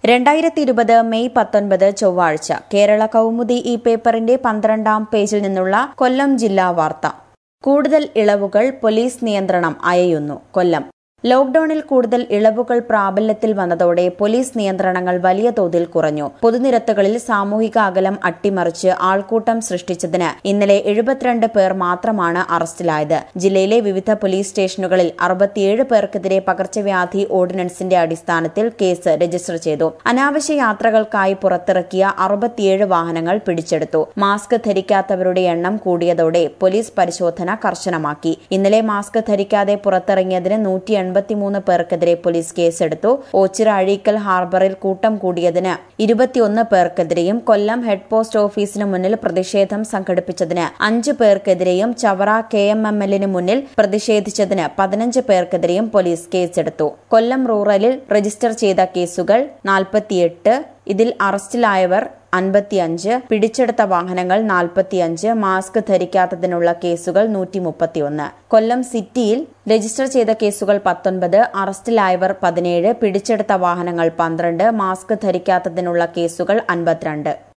2020 May 19 ചൊവ്വാഴ്ച കേരള കൗമുദി ഈ പേപ്പറിന്റെ 12-ാം പേജിൽ നിന്നുള്ള കൊല്ലം ജില്ലാ വാർത്ത. കൂടുതൽ ഇളവുകൾ, പോലീസ് നിയന്ത്രണം അയയുന്നു. കൊല്ലം. ലോക്ഡൌണിൽ കൂടുതൽ ഇളവുകൾ പ്രാബല്യത്തിൽ വന്നതോടെ പോലീസ് നിയന്ത്രണങ്ങൾ വലിയ തോതിൽ കുറഞ്ഞു. പൊതുനിരത്തുകളിൽ സാമൂഹിക അകലം അട്ടിമറിച്ച് ആൾക്കൂട്ടം സൃഷ്ടിച്ചതിന് ഇന്നലെ 72 പേർ മാത്രമാണ് അറസ്റ്റിലായത്. ജില്ലയിലെ വിവിധ പോലീസ് സ്റ്റേഷനുകളിൽ 67 പേർക്കെതിരെ പകർച്ചവ്യാധി ഓർഡിനൻസിന്റെ അടിസ്ഥാനത്തിൽ കേസ് രജിസ്റ്റർ ചെയ്തു. അനാവശ്യ യാത്രകൾക്കായി പുറത്തിറക്കിയ 67 വാഹനങ്ങൾ പിടിച്ചെടുത്തു. മാസ്ക് ധരിക്കാത്തവരുടെ എണ്ണം കൂടിയതോടെ പോലീസ് പരിശോധന കർശനമാക്കി. ഇന്നലെ മാസ്ക് ധരിക്കാതെ പുറത്തിറങ്ങിയതിന് 183 പേർക്കെതിരെ പോലീസ് കേസെടുത്തു. ഓച്ചിറ അഴീക്കൽ ഹാർബറിൽ കൂട്ടം കൂടിയതിന് 21 പേർക്കെതിരെയും കൊല്ലം ഹെഡ് പോസ്റ്റ് ഓഫീസിന് മുന്നിൽ പ്രതിഷേധം സംഘടിപ്പിച്ചതിന് 5 പേർക്കെതിരെയും ചവറ KMML മുന്നിൽ പ്രതിഷേധിച്ചതിന് 15 പേർക്കെതിരെയും പോലീസ് കേസെടുത്തു. കൊല്ലം റൂറലിൽ രജിസ്റ്റർ ചെയ്ത കേസുകൾ 48, ഇതിൽ അറസ്റ്റിലായവർ 55, പിടിച്ചെടുത്ത വാഹനങ്ങൾ 45, മാസ്ക് ധരിക്കാത്തതിനുള്ള കേസുകൾ 131. കൊല്ലം സിറ്റിയിൽ രജിസ്റ്റർ ചെയ്ത കേസുകൾ 19, അറസ്റ്റിലായവർ 17, പിടിച്ചെടുത്ത വാഹനങ്ങൾ 12, മാസ്ക് ധരിക്കാത്തതിനുള്ള കേസുകൾ 52.